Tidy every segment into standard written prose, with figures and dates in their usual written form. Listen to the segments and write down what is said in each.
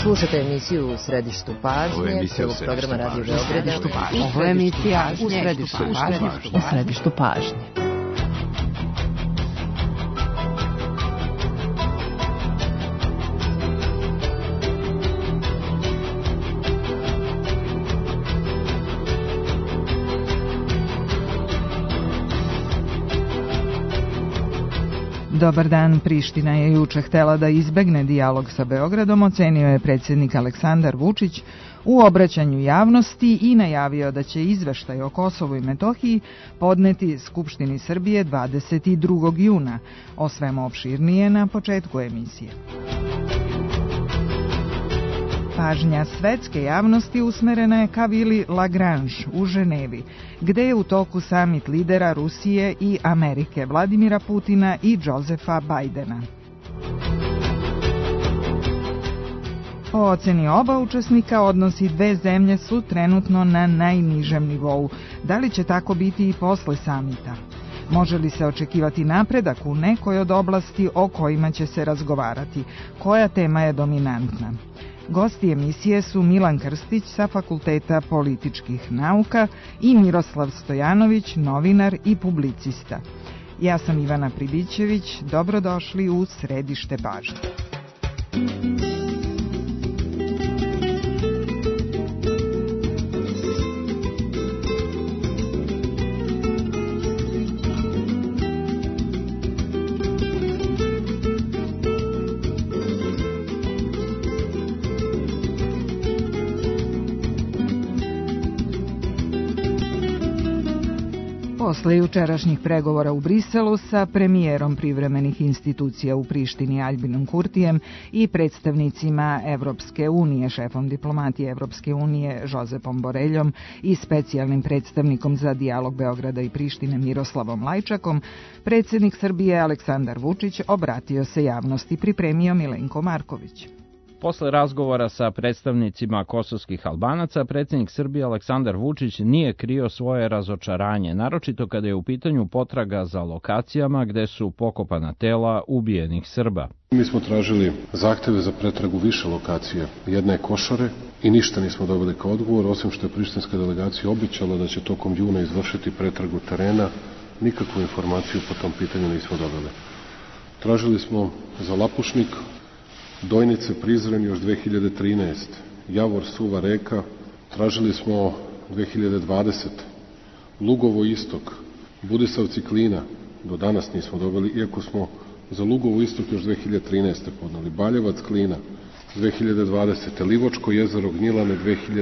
Slušate emisiju U središtu pažnje, prvog programa Radio Beograda. Ovo je emisija U središtu pažnje. Dobar dan, Priština je juče htela da izbegne dijalog sa Beogradom, ocenio je predsjednik Aleksandar Vučić u obraćanju javnosti i najavio da će izveštaj o Kosovu i Metohiji podneti Skupštini Srbije 22. juna. O svemu opširnije na početku emisije. Pažnja svetske javnosti usmerena je ka vili Lagrange u Ženevi, gde je u toku samit lidera Rusije i Amerike Vladimira Putina i Josefa Bajdena. Po oceni oba učesnika, odnosi dve zemlje su trenutno na najnižem nivou. Da li će tako biti i posle samita? Može li se očekivati napredak u nekoj od oblasti o kojima će se razgovarati? Koja tema je dominantna? Gosti emisije su Milan Krstić sa Fakulteta političkih nauka i Miroslav Stojanović, novinar i publicista. Ja sam Ivana Pribićević, dobrodošli u središte pažnje. Posle jučerašnjih pregovora u Briselu sa premijerom privremenih institucija u Prištini Aljbinom Kurtijem i predstavnicima Evropske unije, šefom diplomatije Evropske unije Josepom Boreljom i specijalnim predstavnikom za dijalog Beograda i Prištine Miroslavom Lajčakom, predsjednik Srbije Aleksandar Vučić obratio se javnosti, pripremio Milenko Marković. Posle razgovora sa predstavnicima kosovskih Albanaca, predsjednik Srbije Aleksandar Vučić nije krio svoje razočaranje, naročito kada je u pitanju potraga za lokacijama gde su pokopana tela ubijenih Srba. Mi smo tražili zahteve za pretragu više lokacija. Jedna je Košare i ništa nismo dobili kao odgovor, osim što je prištinska delegacija obećala da će tokom juna izvršiti pretragu terena. Nikakvu informaciju po tom pitanju nismo dobili. Tražili smo za Lapušnik, Dojnice, Prizren još 2013, Javor, Suva reka, tražili smo 2020, Lugovo istok, Budisavci Klina, do danas nismo dobili, iako smo za Lugovo istok još 2013. podnali, Baljevac Klina 2020, Livočko jezero Gnjilane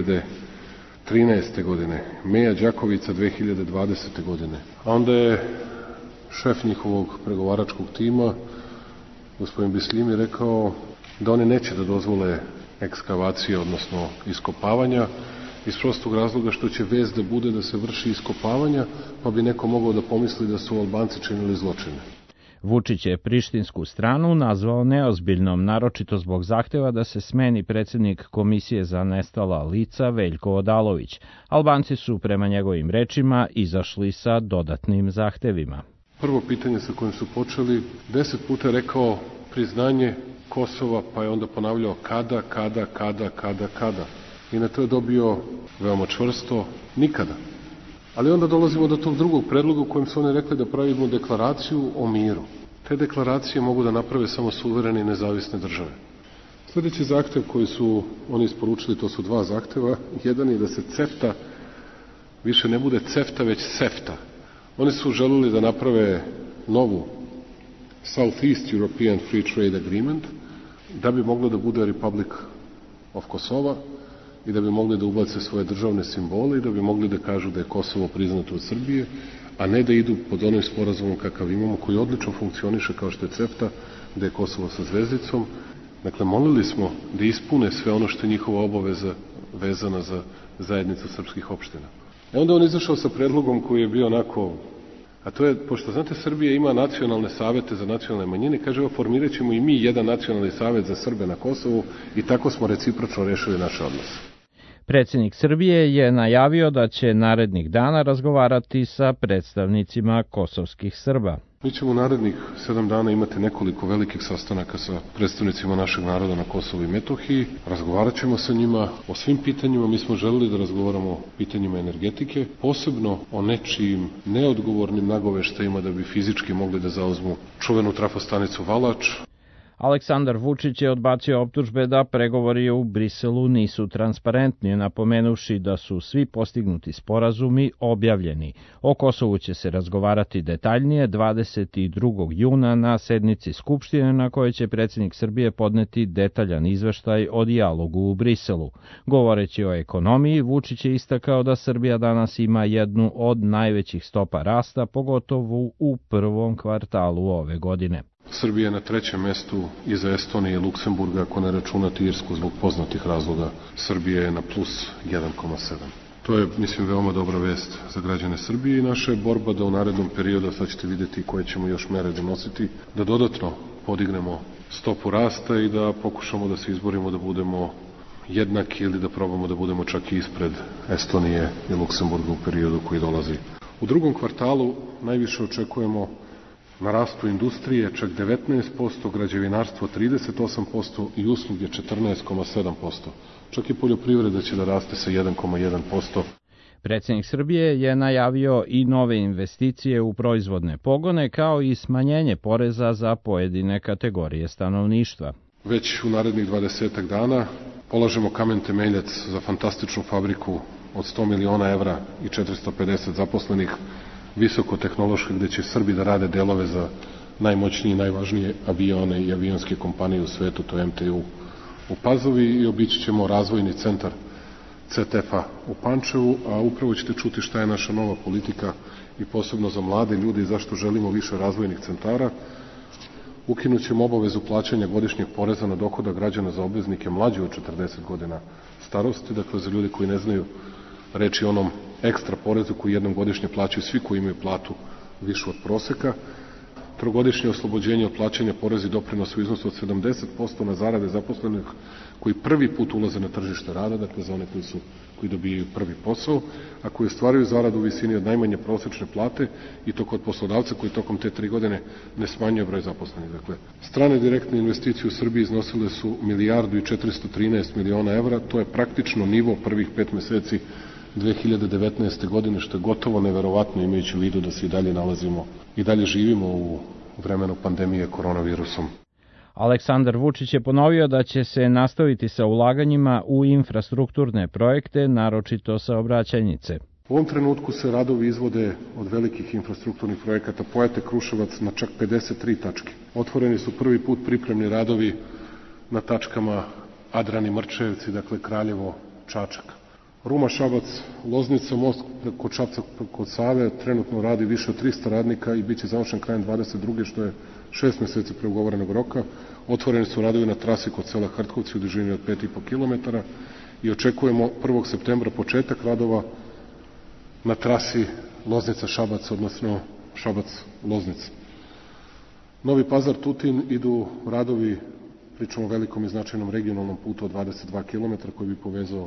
2013. godine, Meja Đakovica 2020. godine. A onda je šef njihovog pregovaračkog tima, gospodin Bislimi, rekao da oni neće da dozvole ekskavacije, odnosno iskopavanja, iz prostog razloga što će vest da bude da se vrši iskopavanja, pa bi neko mogao da pomisli da su Albanci činili zločine. Vučić je prištinsku stranu nazvao neozbiljnom, naročito zbog zahteva da se smeni predsjednik Komisije za nestala lica Veljko Odalović. Albanci su, prema njegovim rečima, izašli sa dodatnim zahtevima. Prvo pitanje sa kojim su počeli, 10 puta je rekao priznanje Kosova, pa je onda ponavljao kada. I na to je dobio veoma čvrsto nikada. Ali onda dolazimo do tog drugog predloga u kojem su oni rekli da pravimo deklaraciju o miru. Te deklaracije mogu da naprave samo suverene i nezavisne države. Sljedeći zahtev koji su oni isporučili, to su dva zahteva. Jedan je da se CEFTA više ne bude CEFTA, već SEFTA. Oni su želeli da naprave novu Southeast European Free Trade Agreement, da bi moglo da bude Republic of Kosova i da bi mogli da ubace svoje državne simbole i da bi mogli da kažu da je Kosovo priznato od Srbije, a ne da idu pod onim sporazumom kakav imamo, koji odlično funkcioniše kao što je CEFTA, da je Kosovo sa zvezdicom. Dakle, molili smo da ispune sve ono što je njihova obaveza vezana za zajednicu srpskih opština. Onda on izašao sa predlogom koji je bio onako, a to je, pošto znate, Srbija ima nacionalne savete za nacionalne manjine, kaže, formirat ćemo i mi jedan nacionalni savet za Srbe na Kosovu i tako smo recipročno rešili naše odnose. Predsjednik Srbije je najavio da će narednih dana razgovarati sa predstavnicima kosovskih Srba. Mi ćemo narednih 7 dana imati nekoliko velikih sastanaka sa predstavnicima našeg naroda na Kosovu i Metohiji. Razgovarat ćemo sa njima o svim pitanjima. Mi smo želeli da razgovaramo o pitanjima energetike, posebno o nečijim neodgovornim nagoveštajima da bi fizički mogli da zauzmu čuvenu trafostanicu Valač. Aleksandar Vučić je odbacio optužbe da pregovori u Briselu nisu transparentni, napomenuvši da su svi postignuti sporazumi objavljeni. O Kosovu će se razgovarati detaljnije 22. juna na sednici Skupštine na kojoj će predsjednik Srbije podneti detaljan izveštaj o dijalogu u Briselu. Govoreći o ekonomiji, Vučić je istakao da Srbija danas ima jednu od najvećih stopa rasta, pogotovo u prvom kvartalu ove godine. Srbija je na 3. mestu iza Estonije i Luksemburga, ako ne računati Irsku zbog poznatih razloga. Srbija je na plus 1,7. To je, mislim, veoma dobra vest za građane Srbije i naša je borba da u narednom periodu, sad ćete vidjeti koje ćemo još mere donositi, da dodatno podignemo stopu rasta i da pokušamo da se izborimo da budemo jednaki ili da probamo da budemo čak i ispred Estonije i Luksemburga u periodu koji dolazi. U drugom kvartalu najviše očekujemo na rastu industrije čak 19%, građevinarstvo 38% i usluge 14,7%. Čak i poljoprivreda će da raste sa 1,1%. Predsjednik Srbije je najavio i nove investicije u proizvodne pogone, kao i smanjenje poreza za pojedine kategorije stanovništva. Već u narednih 20 dana polažemo kamen temeljac za fantastičnu fabriku od 100 miliona evra i 450 zaposlenih, visokotehnološke, gde će Srbi da rade delove za najmoćnije i najvažnije avione i avionske kompanije u svetu, to je MTU u Pazovi, i obići ćemo razvojni centar CTF-a u Pančevu, a upravo ćete čuti šta je naša nova politika i posebno za mlade ljude i zašto želimo više razvojnih centara. Ukinut ćemo obavezu plaćanja godišnjeg poreza na dohodak građana za obveznike mlađe od 40 godina starosti, dakle za ljude koji ne znaju reč je onom ekstra porezu koji jednom godišnje plaćaju svi koji imaju platu višu od proseka. Trogodišnje oslobođenje od plaćanja poreza i doprinosa u iznosu od 70% na zarade zaposlenih koji prvi put ulaze na tržište rada, dakle za one koji dobijaju prvi posao, a koji ostvaruju zaradu u visini od najmanje prosečne plate i to kod poslodavca koji tokom te 3 godine ne smanjuje broj zaposlenih. Dakle, strane direktne investicije u Srbiji iznosile su 1.413 miliona evra, to je praktično nivo prvih 5 meseci 2019. godine, što je gotovo neverovatno imajući u vidu da se i dalje nalazimo i dalje živimo u vremenu pandemije koronavirusom. Aleksandar Vučić je ponovio da će se nastaviti sa ulaganjima u infrastrukturne projekte, naročito saobraćajnice. U ovom trenutku se radovi izvode od velikih infrastrukturnih projekata Pojate Kruševac na čak 53 tačke. Otvoreni su prvi put pripremni radovi na tačkama Adrani Mrčevci, dakle Kraljevo, Čačak. Ruma, Šabac, Loznica, most kod Šapca kod Save trenutno radi više od 300 radnika i bit će završen krajem 22. što je 6 meseci pre ugovorenog roka. Otvoreni su radovi na trasi kod sela Hrtkovci u dužini od 5,5 km i očekujemo 1. septembra početak radova na trasi Loznica-Šabac, odnosno Šabac-Loznica. Novi Pazar-Tutin idu radovi, pričamo o velikom i značajnom regionalnom putu od 22 km koji bi povezao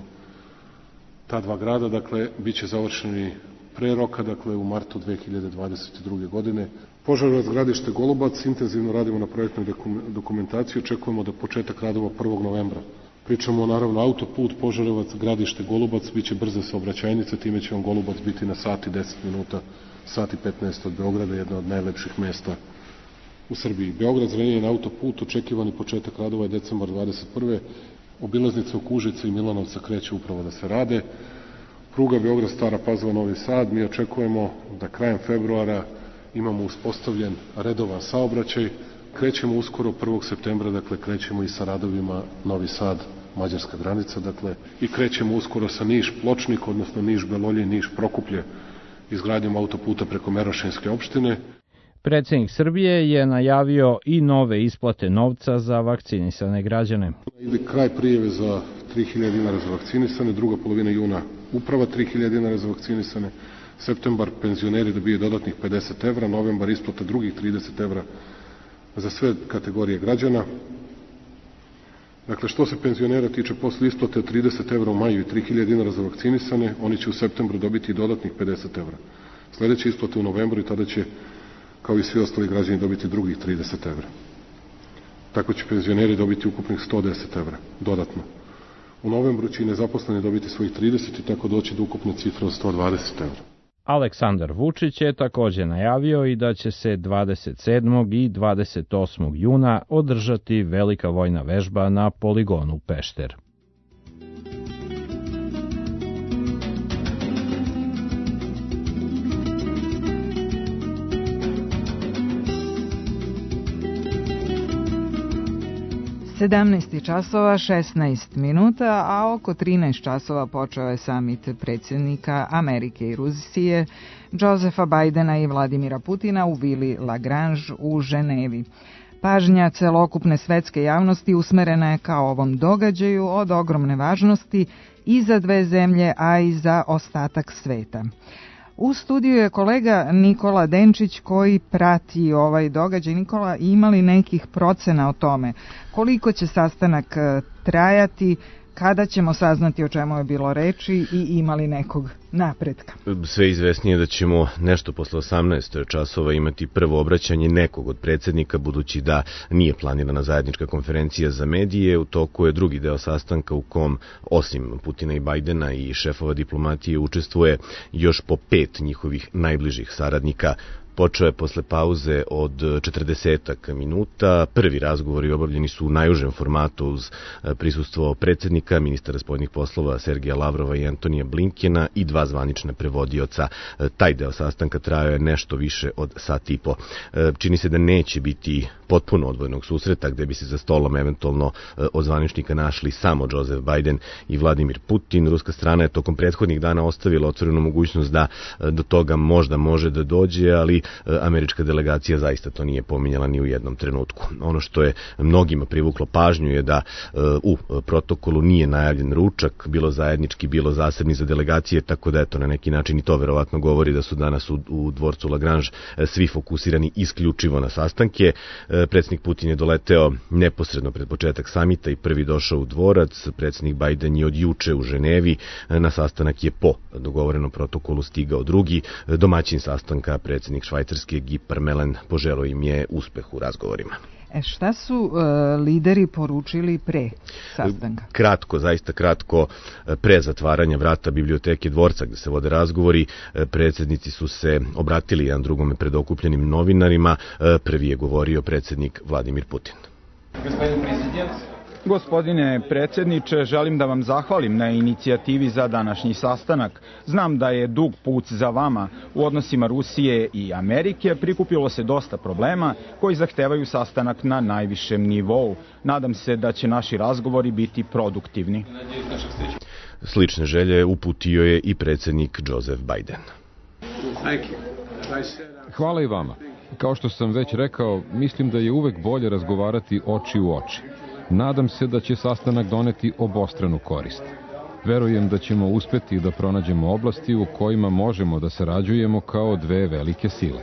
ta dva grada, dakle, bit će završeni pre roka, dakle, u martu 2022. godine. Požarevac, Gradište, Golubac, intenzivno radimo na projektnoj dokumentaciji, očekujemo da početak radova 1. novembra. Pričamo, naravno, autoput Požarevac, Gradište, Golubac, bit će brze saobraćajnice, time će vam Golubac biti na sat i 10 minuta, sat i 15 od Beograda, jedna od najlepših mesta u Srbiji. Beograd, Zrenjanin, autoput, očekivani početak radova je decembar 21. Obilaznica oko Užica i Milanovca kreće upravo da se rade. Pruga Beograd, Stara Pazova, Novi Sad. Mi očekujemo da krajem februara imamo uspostavljen redovan saobraćaj. Krećemo uskoro 1. septembra, dakle krećemo i sa radovima Novi Sad, mađarska granica, dakle i krećemo uskoro sa Niš-Pločnik, odnosno Niš-Beloljin, Niš-Prokuplje, izgradnjom autoputa preko Merošinske opštine. Predsjednik Srbije je najavio i nove isplate novca za vakcinisane građane. Ili kraj prijeve za 3.000 dinara za vakcinisane, druga polovina juna uprava 3.000 dinara za vakcinisane, septembar penzioneri dobiju dodatnih 50 evra, novembar isplata drugih 30 evra za sve kategorije građana. Dakle, što se penzionera tiče, posle isplate od 30 evra u maju i 3000 dinara za vakcinisane, oni će u septembru dobiti dodatnih 50 evra. Sledeća isplata u novembru i tada će, kao i svi ostali građani, dobiti drugih 30 evra. Tako će penzioneri dobiti ukupnih 110 evra, dodatno. U novembru će i nezaposleni dobiti svojih 30 i tako doći do ukupne cifre od 120 evra. Aleksandar Vučić je takođe najavio i da će se 27. i 28. juna održati velika vojna vežba na poligonu Pešter. časova 16 minuta, a oko 13 časova počeo je samit predsjednika Amerike i Rusije, Josefa Bajdena i Vladimira Putina u vili Lagrange u Ženevi. Pažnja celokupne svetske javnosti usmerena je ka ovom događaju od ogromne važnosti i za dve zemlje, a i za ostatak sveta. U studiju je kolega Nikola Denčić koji prati ovaj događaj. Nikola, ima li nekih procena o tome koliko će sastanak trajati, kada ćemo saznati o čemu je bilo reči i ima li nekog napretka? Sve izvesnije da ćemo nešto posle 18 časova imati prvo obraćanje nekog od predsjednika, budući da nije planirana zajednička konferencija za medije. U toku je drugi deo sastanka u kom, osim Putina i Bajdena i šefova diplomatije, učestvuje još po 5 njihovih najbližih saradnika. Počeo je posle pauze od 40 minuta. Prvi razgovori obavljeni su u najužem formatu uz prisustvo predsjednika, ministara spoljnih poslova Sergeja Lavrova i Antonija Blinkena i 2 zvanična prevodioca. Taj deo sastanka trajao je nešto više od sat i po. Čini se da neće biti potpuno odvojenog susreta gde bi se za stolom eventualno od zvaničnika našli samo Joseph Biden i Vladimir Putin. Ruska strana je tokom prethodnih dana ostavila otvorenu mogućnost da do toga možda može da dođe, ali američka delegacija zaista to nije pominjala ni u jednom trenutku. Ono što je mnogima privuklo pažnju je da u protokolu nije najavljen ručak, bilo zajednički, bilo zasebni za delegacije, tako da eto na neki način i to verovatno govori da su danas u dvorcu Lagrange svi fokusirani isključivo na sastanke. Predsjednik Putin je doleteo neposredno pred početak samita i prvi došao u dvorac. Predsjednik Biden je od juče u Ženevi. Na sastanak je po dogovorenom protokolu stigao drugi. Domaćin sastanka, predsjednik Švajcarske Guy Parmelin, poželeo im je uspeh u razgovorima. Šta su lideri poručili pre sastanka? Kratko, zaista kratko, pre zatvaranja vrata biblioteke dvorca gde se vode razgovori, predsjednici su se obratili jedan drugome pred okupljenim novinarima. Prvi je govorio predsjednik Vladimir Putin. Gospodine predsjedniče, želim da vam zahvalim na inicijativi za današnji sastanak. Znam da je dug put za vama. U odnosima Rusije i Amerike prikupilo se dosta problema koji zahtevaju sastanak na najvišem nivou. Nadam se da će naši razgovori biti produktivni. Slične želje uputio je i predsjednik Joseph Biden. Hvala i vama. Kao što sam već rekao, mislim da je uvek bolje razgovarati oči u oči. Nadam se da će sastanak doneti obostranu korist. Verujem da ćemo uspeti da pronađemo oblasti u kojima možemo da sarađujemo kao dve velike sile.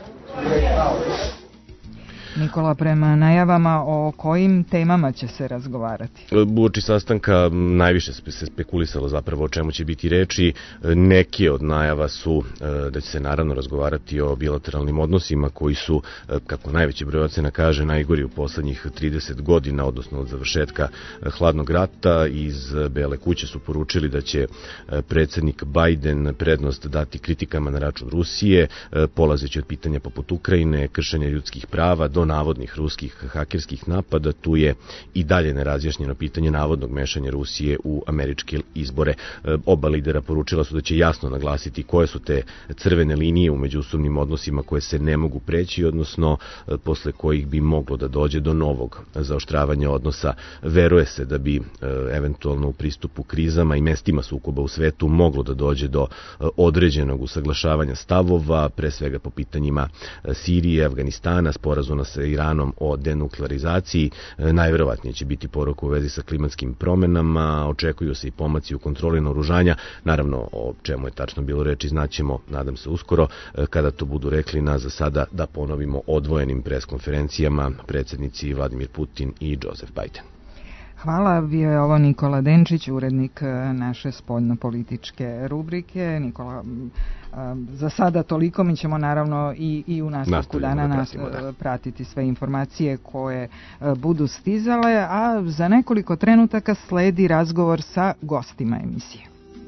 Nikola, prema najavama o kojim temama će se razgovarati? Uoči sastanka najviše se spekulisalo zapravo o čemu će biti reči. Neke od najava su da će se naravno razgovarati o bilateralnim odnosima koji su, kako najveći broj ocena kaže, najgori u poslednjih 30 godina, odnosno od završetka hladnog rata. Iz Bele kuće su poručili da će predsjednik Biden prednost dati kritikama na račun Rusije, polazeći od pitanja poput Ukrajine, kršenja ljudskih prava, do navodnih ruskih hakerskih napada. Tu je i dalje nerazjašnjeno pitanje navodnog mešanja Rusije u američke izbore. Oba lidera poručila su da će jasno naglasiti koje su te crvene linije u međusobnim odnosima koje se ne mogu preći, odnosno posle kojih bi moglo da dođe do novog zaoštravanja odnosa. Veruje se da bi eventualno u pristupu krizama i mestima sukoba u svetu moglo da dođe do određenog usaglašavanja stavova, pre svega po pitanjima Sirije, Afganistana, sporazuma sa Iranom o denuklearizaciji. Najverovatnije će biti poruka u vezi sa klimatskim promenama, očekuju se i pomaci u kontroli naoružanja. Naravno, o čemu je tačno bilo reči znaćemo, nadam se uskoro, kada to budu rekli. Za sada da ponovimo odvojenim preskonferencijama predsjednici Vladimir Putin i Joseph Biden. Hvala, bio je ovo Nikola Denčić, urednik naše spoljnopolitičke rubrike. Nikola, za sada toliko, mi ćemo naravno i u nastavku dana pratiti sve informacije koje budu stizale, a za nekoliko trenutaka sledi razgovor sa gostima emisije.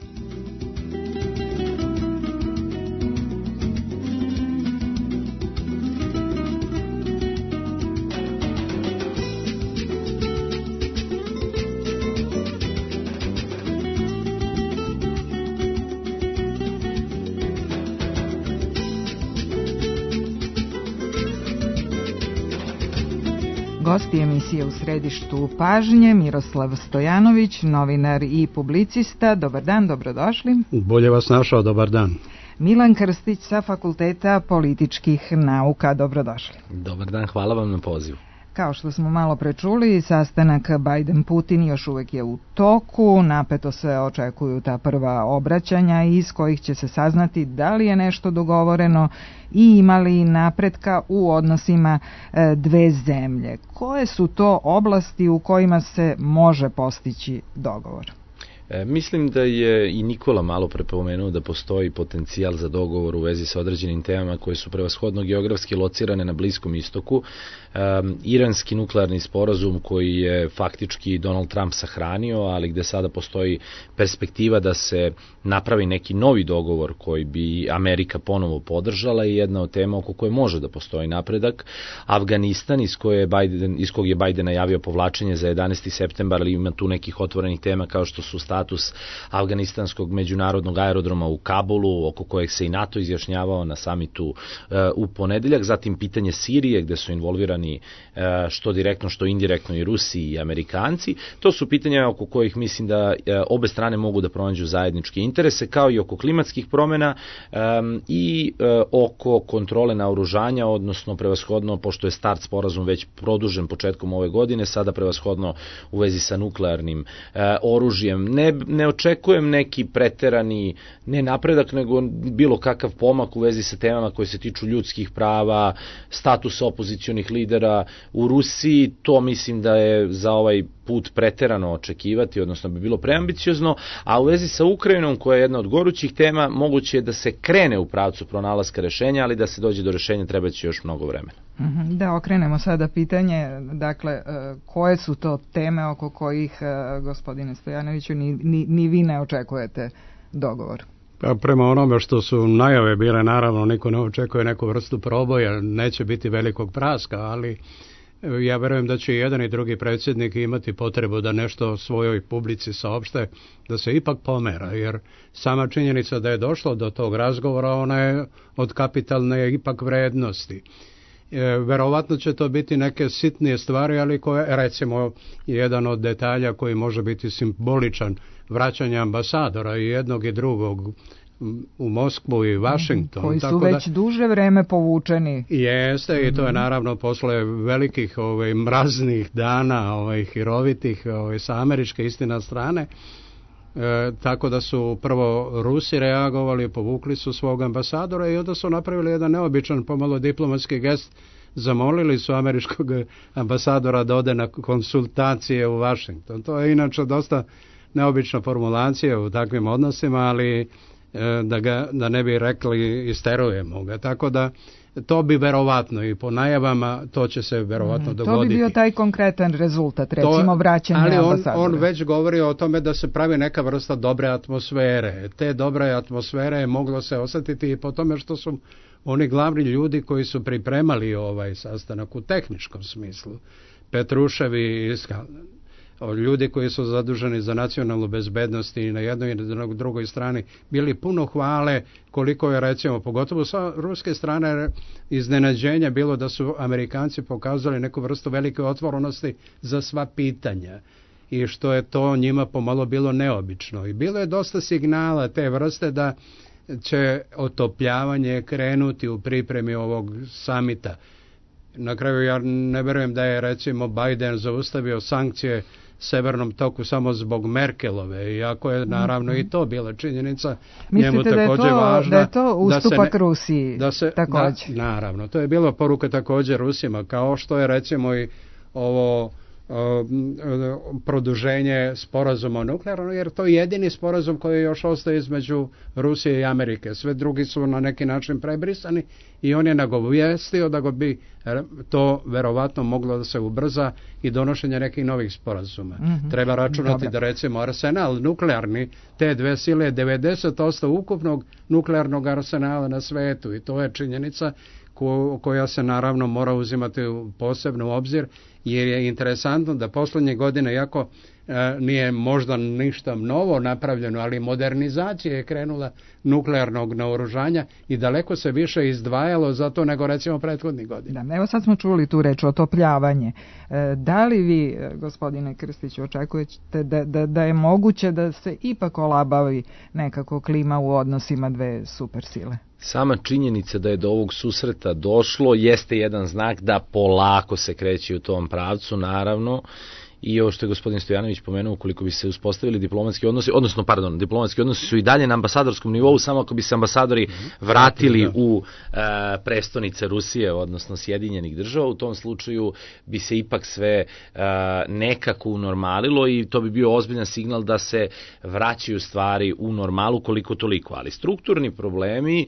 Gosti emisije U središtu pažnje, Miroslav Stojanović, novinar i publicista. Dobar dan, dobrodošli. Bolje vas našao, dobar dan. Milan Krstić sa Fakulteta političkih nauka, dobrodošli. Dobar dan, hvala vam na pozivu. Kao što smo malo prečuli, sastanak Biden-Putin još uvijek je u toku, napeto se očekuju ta prva obraćanja iz kojih će se saznati da li je nešto dogovoreno i ima li napretka u odnosima dve zemlje. Koje su to oblasti u kojima se može postići dogovor? Mislim da je i Nikola malo pre pomenuo da postoji potencijal za dogovor u vezi sa određenim temama koje su prevashodno geografski locirane na Bliskom istoku. Iranski nuklearni sporazum koji je faktički Donald Trump sahranio, ali gde sada postoji perspektiva da se napravi neki novi dogovor koji bi Amerika ponovo podržala i jedna od tema oko koje može da postoji napredak. Afganistan, iz kog je Biden najavio povlačenje za 11. septembar, ali ima tu nekih otvorenih tema kao što su status afganistanskog međunarodnog aerodroma u Kabulu, oko kojeg se i NATO izjašnjavao na samitu u ponedeljak, zatim pitanje Sirije gde su involvirani što direktno, što indirektno i Rusi i Amerikanci. To su pitanja oko kojih mislim da obe strane mogu da pronađu zajedničke interese, kao i oko klimatskih promjena i oko kontrole naoružanja, odnosno prevashodno, pošto je start sporazum već produžen početkom ove godine, sada prevashodno u vezi sa nuklearnim oružjem. Ne očekujem neki preterani, ne napredak, nego bilo kakav pomak u vezi sa temama koje se tiču ljudskih prava, statusa opozicionih lidera u Rusiji. To mislim da je za ovaj put preterano očekivati, odnosno bi bilo preambiciozno, a u vezi sa Ukrajinom, koja je jedna od gorućih tema, moguće je da se krene u pravcu pronalaska rešenja, ali da se dođe do rešenja treba će još mnogo vremena. Da, okrenemo sada pitanje, dakle, koje su to teme oko kojih, gospodine Stojanoviću, ni vi ne očekujete dogovor? Pa prema onome što su najave bile, naravno niko ne očekuje neku vrstu proboja, neće biti velikog praska, ali ja verujem da će i jedan i drugi predsjednik imati potrebu da nešto svojoj publici saopšte, da se ipak pomera, jer sama činjenica da je došlo do tog razgovora, ona je od kapitalne ipak vrednosti. Verovatno će to biti neke sitnije stvari, ali koje, recimo, jedan od detalja koji može biti simboličan, vraćanje ambasadora i jednog i drugog u Moskvu i Washington. Koji su već duže vreme povučeni. Jeste, i to je naravno posle velikih mraznih dana, hirovitih sa američke istina strane. Tako da su prvo Rusi reagovali, povukli su svog ambasadora i onda su napravili jedan neobičan pomalo diplomatski gest, zamolili su američkog ambasadora da ode na konsultacije u Washington. To je inače dosta neobična formulacija u takvim odnosima, ali da ne bi rekli isterujemo ga. Tako da to bi verovatno i po najavama to će se verovatno dogoditi. To bi bio taj konkretan rezultat, recimo vraćanje ambasadora. Ali on već govori o tome da se pravi neka vrsta dobre atmosfere. Te dobre atmosfere je moglo se osjetiti i po tome što su oni glavni ljudi koji su pripremali ovaj sastanak u tehničkom smislu. Petruševi, ljudi koji su zaduženi za nacionalnu bezbednost i na jednoj i na drugoj strani bili puno hvale, koliko je, recimo, pogotovo sa ruske strane iznenađenja bilo da su Amerikanci pokazali neku vrstu velike otvorenosti za sva pitanja i što je to njima pomalo bilo neobično. I bilo je dosta signala te vrste da će otopljavanje krenuti u pripremi ovog samita. Na kraju ja ne vjerujem da je, recimo, Biden zaustavio sankcije Severnom toku samo zbog Merkelove, iako je naravno i to bila činjenica. Mislite da je to ustupak Rusiji također? Naravno, to je bila poruka također Rusima, kao što je, recimo, i ovo produženje sporazuma o nuklearnom, jer to je jedini sporazum koji još ostaje između Rusije i Amerike. Sve drugi su na neki način prebrisani i on je nagovijestio da bi to verovatno moglo da se ubrza i donošenje nekih novih sporazuma. Treba računati da recimo arsenal nuklearni, te dve sile je 90% ukupnog nuklearnog arsenala na svetu i to je činjenica koja se naravno mora uzimati u posebnu obzir, jer je interesantno da poslednje godine, iako nije možda ništa novo napravljeno, ali modernizacija je krenula nuklearnog naoružanja i daleko se više izdvajalo za to nego recimo prethodnih godina. Da, evo sad smo čuli tu reč otopljavanje. Da li vi, gospodine Krstiću, očekujete da je moguće da se ipak olabavi nekako klima u odnosima dve supersile? Sama činjenica da je do ovog susreta došlo jeste jedan znak da polako se kreće u tom pravcu, naravno, i ovo što je gospodin Stojanović pomenuo, ukoliko bi se uspostavili diplomatski odnosi, diplomatski odnosi su i dalje na ambasadorskom nivou, samo ako bi se ambasadori vratili u prestonice Rusije, odnosno Sjedinjenih država, u tom slučaju bi se ipak sve nekako unormalilo i to bi bio ozbiljan signal da se vraćaju stvari u normalu koliko toliko, ali strukturni problemi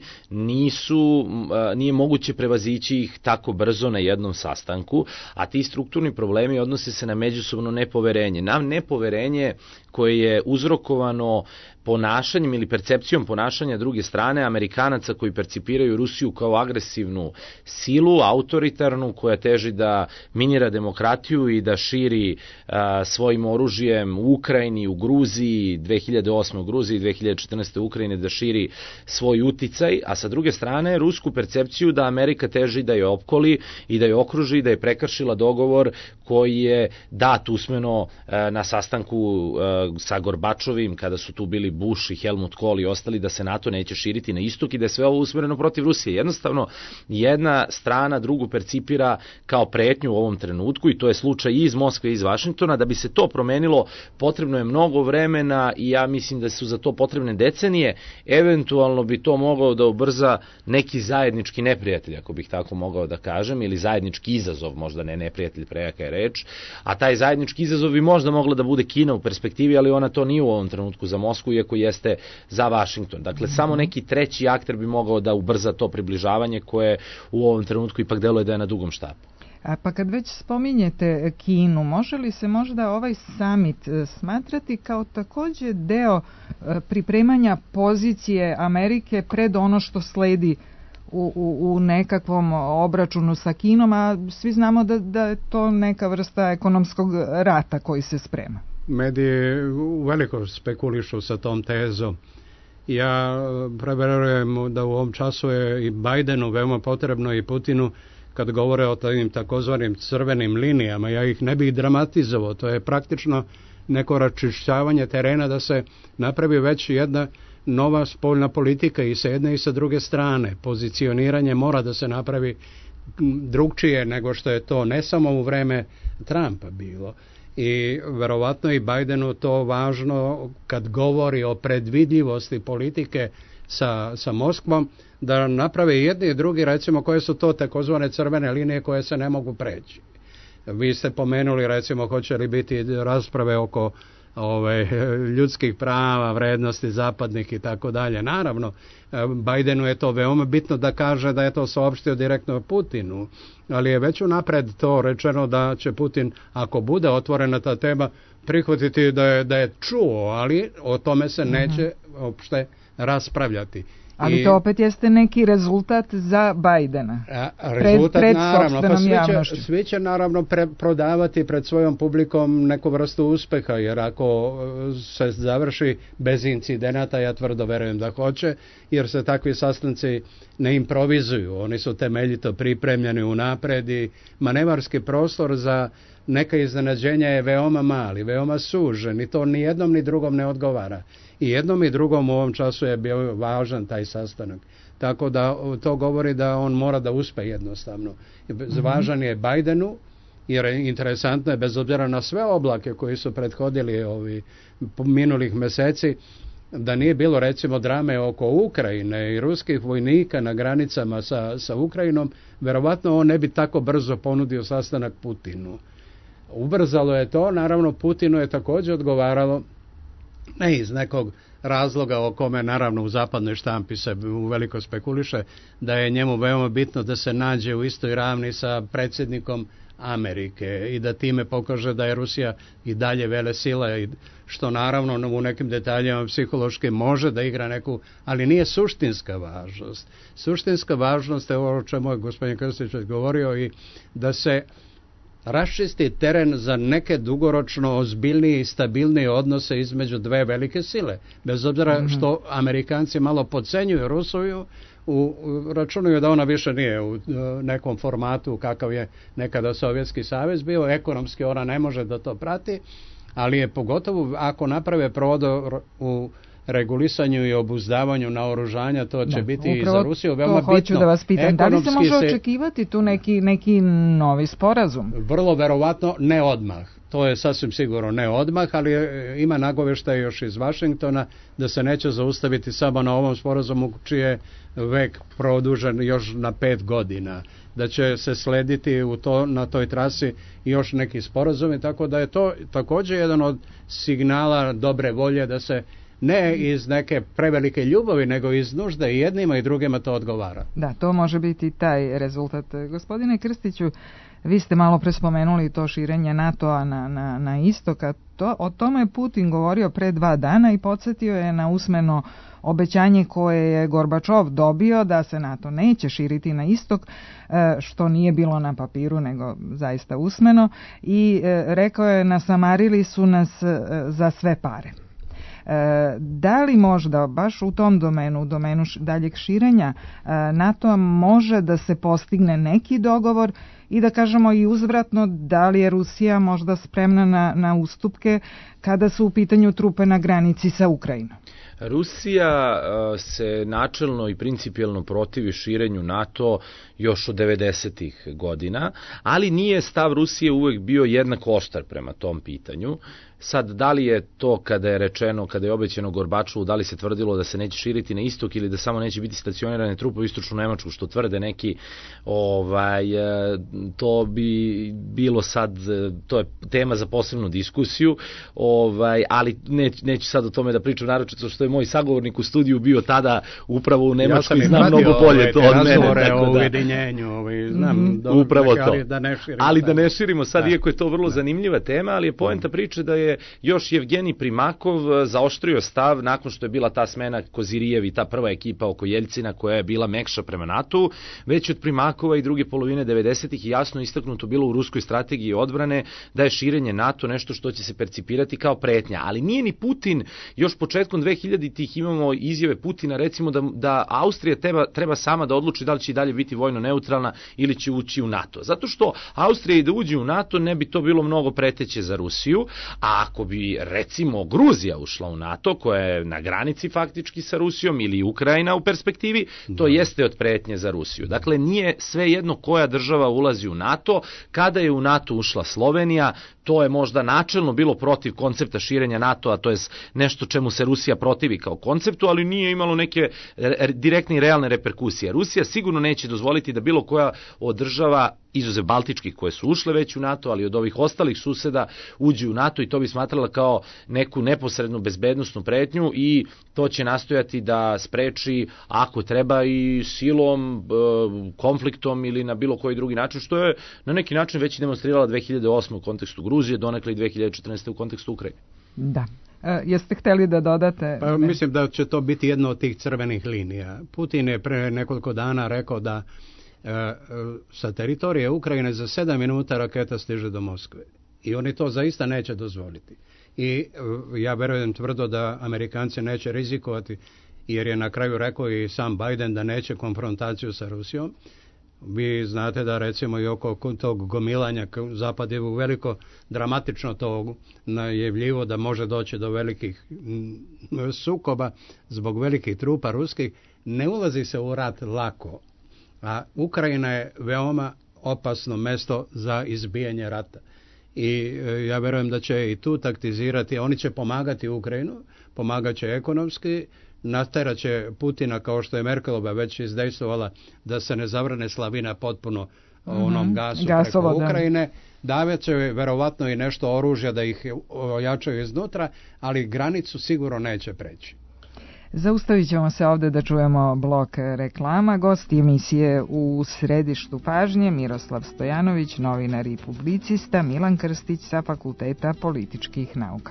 nije moguće prevazići ih tako brzo na jednom sastanku, a ti strukturni problemi odnose se na međusobno nepoverenje. Nepoverenje koje je uzrokovano ponašanjem ili percepcijom ponašanja druge strane Amerikanaca koji percipiraju Rusiju kao agresivnu silu, autoritarnu, koja teži da minira demokratiju i da širi svojim oružjem u Ukrajini, u Gruziji, 2008. u Gruziji, 2014. u Ukrajini, da širi svoj uticaj, a sa druge strane rusku percepciju da Amerika teži da je opkoli i da je okruži, da je prekršila dogovor koji je dat usmeno na sastanku sa Gorbačovim, kada su tu bili Bush i Helmut Kohl i ostali, da se NATO neće širiti na istok i da je sve ovo usmereno protiv Rusije. Jednostavno, jedna strana drugu percipira kao pretnju u ovom trenutku i to je slučaj i iz Moskve i iz Vašingtona. Da bi se to promenilo, potrebno je mnogo vremena i ja mislim da su za to potrebne decenije. Eventualno bi to mogao da ubrza neki zajednički neprijatelj, ako bih tako mogao da kažem, ili zajednički izazov, možda ne neprijatelj, prejaka je reč, a taj zajednički izazov bi možda mogla da bude Kina u perspektivi, ali ona to nije u ovom trenutku za Moskvu, iako jeste za Vašington. Dakle, samo neki treći akter bi mogao da ubrza to približavanje koje u ovom trenutku ipak deluje da je na dugom štapu. Pa kad već spominjete Kinu, može li se možda ovaj summit smatrati kao takođe deo pripremanja pozicije Amerike pred ono što sledi u nekakvom obračunu sa Kinom, a svi znamo da je to neka vrsta ekonomskog rata koji se sprema? Mediji veliko spekulišu sa tom tezom. Ja preverujem da u ovom času je i Bajdenu veoma potrebno i Putinu, kad govore o tim takozvanim crvenim linijama, ja ih ne bih dramatizovao, to je praktično neko raščišćavanje terena da se napravi već jedna nova spoljna politika i sa jedne i sa druge strane. Pozicioniranje mora da se napravi drugčije nego što je to ne samo u vreme Trumpa bilo. I verovatno i Bajdenu to važno kad govori o predvidljivosti politike sa Moskvom, da naprave jedni i drugi, recimo koje su to takozvane crvene linije koje se ne mogu preći. Vi ste pomenuli recimo hoće li biti rasprave oko ljudskih prava, vrednosti zapadnih i tako dalje. Naravno, Bajdenu je to veoma bitno da kaže da je to saopštio direktno Putinu, ali je već unapred to rečeno da će Putin, ako bude otvorena ta tema, prihvatiti da je čuo, ali o tome se neće uopšte raspravljati. Ali to opet jeste neki rezultat za Bajdena. Rezultat, naravno, pa svi će naravno prodavati pred svojom publikom neku vrstu uspeha, jer ako se završi bez incidenata, ja tvrdo verujem da hoće, jer se takvi sastanci ne improvizuju, oni su temeljito pripremljeni unapred i manevarski prostor za neka iznenađenja je veoma mali, veoma sužen i to ni jednom ni drugom ne odgovara. I jednom i drugom u ovom času je bio važan taj sastanak. Tako da to govori da on mora da uspe jednostavno. Važan je Bajdenu, jer je interesantno je, bez obzira na sve oblake koji su prethodili minulih meseci, da nije bilo recimo drame oko Ukrajine i ruskih vojnika na granicama sa Ukrajinom, verovatno on ne bi tako brzo ponudio sastanak Putinu. Ubrzalo je to, naravno Putinu je također odgovaralo, ne iz nekog razloga o kome naravno u zapadnoj štampi se uveliko spekuliše, da je njemu veoma bitno da se nađe u istoj ravni sa predsjednikom Amerike i da time pokaže da je Rusija i dalje velesila, što naravno u nekim detaljima psihološki može da igra neku, ali nije suštinska važnost. Suštinska važnost je ovo o čemu je gospodin Krstić govorio, i da se raščisti teren za neke dugoročno ozbiljnije i stabilnije odnose između dve velike sile. Bez obzira što Amerikanci malo podcenjuju Rusiju, računaju da ona više nije u nekom formatu kakav je nekada Sovjetski savez bio, ekonomski ona ne može da to prati, ali je pogotovo ako naprave prodor u regulisanju i obuzdavanju naoružanja, to će biti i za Rusiju veoma bitno. Hoću da vas pitam, da li se može očekivati tu neki novi sporazum? Vrlo verovatno ne odmah. To je sasvim sigurno ne odmah, ali ima nagoveštaj još iz Vašingtona da se neće zaustaviti samo na ovom sporazumu čiji je vek produžen još na 5 godina. Da će se slediti na toj trasi još neki sporazumi, tako da je to također jedan od signala dobre volje da se ne iz neke prevelike ljubavi, nego iz nužde i jednima i drugima to odgovara. Da, to može biti taj rezultat. Gospodine Krstiću, vi ste malo pre spomenuli to širenje NATO-a na istok, a o tome je Putin govorio pre 2 dana i podsjetio je na usmeno obećanje koje je Gorbačov dobio da se NATO neće širiti na istok, što nije bilo na papiru nego zaista usmeno, i rekao je nasamarili su nas za sve pare. Da li možda baš u tom domenu daljeg širenja NATO može da se postigne neki dogovor i da kažemo i uzvratno, da li je Rusija možda spremna na ustupke kada su u pitanju trupe na granici sa Ukrajinom? Rusija se načelno i principijelno protivi širenju NATO još od 90-ih godina, ali nije stav Rusije uvek bio jednak oštar prema tom pitanju. Sad, da li je to kada je obećano Gorbačovu, da li se tvrdilo da se neće širiti na istok ili da samo neće biti stacionirane trupe u istočnu Nemačku, što tvrde neki, to bi bilo sad, to je tema za posebnu diskusiju, ali neću sad o tome da pričam, naročito što je moj sagovornik u studiju bio tada upravo u Nemačkoj, znam mnogo bolje to od mene. O ujedinjenju, znam upravo to. Ali da ne širimo širimo sad, iako je to vrlo zanimljiva tema, ali je poenta priče da je još Jevgenij Primakov zaoštrio stav nakon što je bila ta smena Kozirijev i ta prva ekipa oko Jeljcina koja je bila mekša prema NATO, već od Primakova i druge polovine 90-ih jasno istaknuto bilo u ruskoj strategiji odbrane da je širenje NATO nešto što će se percipirati kao pretnja. Ali nije ni Putin, još početkom 2000-ih imamo izjave Putina recimo da Austrija treba sama da odluči da li će i dalje biti vojno neutralna ili će ući u NATO. Zato što Austrija i da uđe u NATO ne bi to bilo mnogo preteće za Rusiju, a ako bi recimo Gruzija ušla u NATO, koja je na granici faktički sa Rusijom, ili Ukrajina u perspektivi, to jeste od pretnje za Rusiju. Dakle, nije svejedno koja država ulazi u NATO. Kada je u NATO ušla Slovenija, to je možda načelno bilo protiv koncepta širenja NATO-a, to je nešto čemu se Rusija protivi kao konceptu, ali nije imalo neke direktne i realne reperkusije. Rusija sigurno neće dozvoliti da bilo koja od država, izuzev baltičkih koje su ušle već u NATO, ali od ovih ostalih suseda uđe u NATO, i to bi smatrala kao neku neposrednu bezbednosnu pretnju, i to će nastojati da spreči ako treba i silom, konfliktom ili na bilo koji drugi način, što je na neki način već demonstrirala 2008. u kontekstu Gruzije, donekle i 2014. u kontekstu Ukrajine. Da. Jeste hteli da dodate? Pa, mislim da će to biti jedna od tih crvenih linija. Putin je pre nekoliko dana rekao da sa teritorije Ukrajine za 7 minuta raketa stiže do Moskve. I oni to zaista neće dozvoliti. I ja verujem tvrdo da Amerikanci neće rizikovati, jer je na kraju rekao i sam Biden da neće konfrontaciju sa Rusijom. Vi znate da recimo i oko tog gomilanja Zapad je veliko dramatično to najavljivo da može doći do velikih sukoba zbog velikih trupa ruskih. Ne ulazi se u rat lako, a Ukrajina je veoma opasno mesto za izbijanje rata. I ja verujem da će i tu taktizirati, oni će pomagati Ukrajinu, pomagat će ekonomski, naterat će Putina, kao što je Merkelova već izdejstvovala, da se ne zavrne slavina potpuno onom gasu preko Ukrajine, davat će verovatno i nešto oružja da ih ojačaju iznutra, ali granicu sigurno neće preći. Zaustavit ćemo se ovde da čujemo blok reklama. Gost emisije u središtu pažnje Miroslav Stojanović, novinar i publicista, Milan Krstić sa Fakulteta političkih nauka.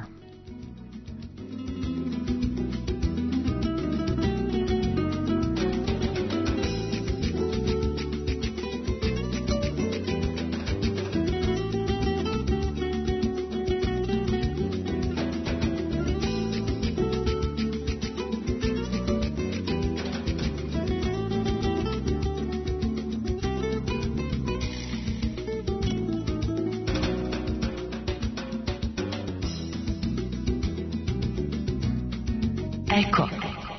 Eko.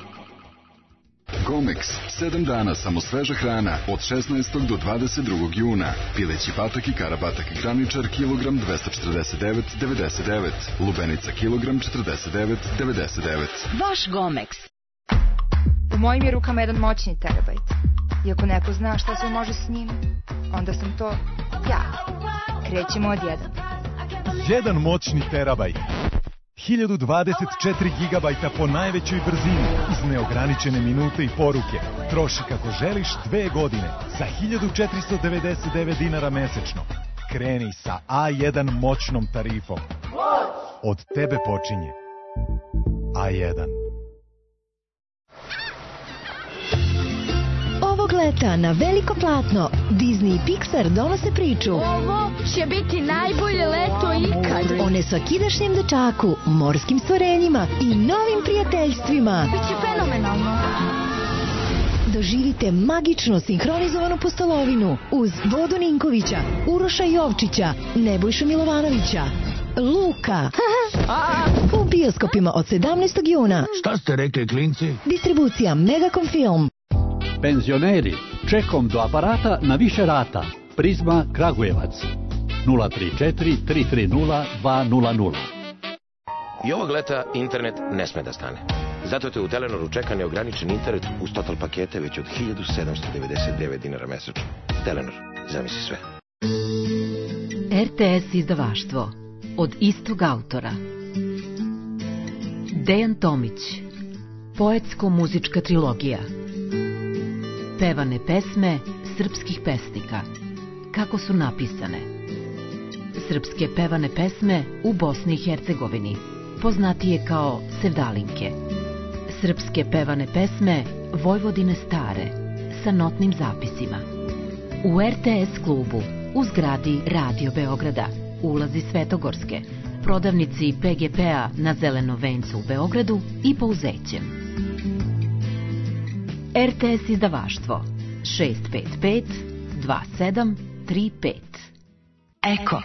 Gomex, 7 dana samo sveža hrana od 16. do 22. juna. Pileći patak i karabatak i graničar kilogram 249,99. Lubenica kilogram 49,99. Vaš Gomex. U mojim je rukama jedan moćni terabajt. I ako neko zna šta se može s njim, onda sam to ja. Krećemo od 1. Jedan moćni terabajt. 1024 gigabajta po najvećoj brzini iz neograničene minute i poruke. Troši kako želiš 2 godine za 1499 dinara mesečno. Kreni sa A1 moćnom tarifom. Od tebe počinje A1. Ovog leta na veliko platno Disney i Pixar donose priču. Ovo će biti najbolje leto ikad. O nesvakidašnjem dečaku, morskim stvorenjima i novim prijateljstvima. Biće fenomenalno. Doživite magično sinhronizovanu pustolovinu uz Vodu Ninkovića, Uroša Jovčića, Nebojšu Milovanovića, Luka. U bioskopima od 17. juna. Šta ste rekli, klinci? Distribucija Megacom Film. Penzioneri, čekom do aparata na više rata. Prizma Kragujevac 034 330 200. I ovog leta internet ne sme da stane. Zato te u Telenoru čeka neograničen internet uz total pakete već od 1799 dinara mesečno. Telenor, zamisli sve. RTS izdavaštvo od istog autora. Dejan Tomić. Poetsko-muzička trilogija. Pevane pesme srpskih pesnika. Kako su napisane? Srpske pevane pesme u Bosni i Hercegovini, poznatije kao sevdalinke. Srpske pevane pesme Vojvodine stare, sa notnim zapisima. U RTS klubu, u zgradi Radio Beograda, ulazi Svetogorske, prodavnici PGP-a na Zelenom vencu u Beogradu i Pouzećem. RTS izdavaštvo 655 2735. Eko.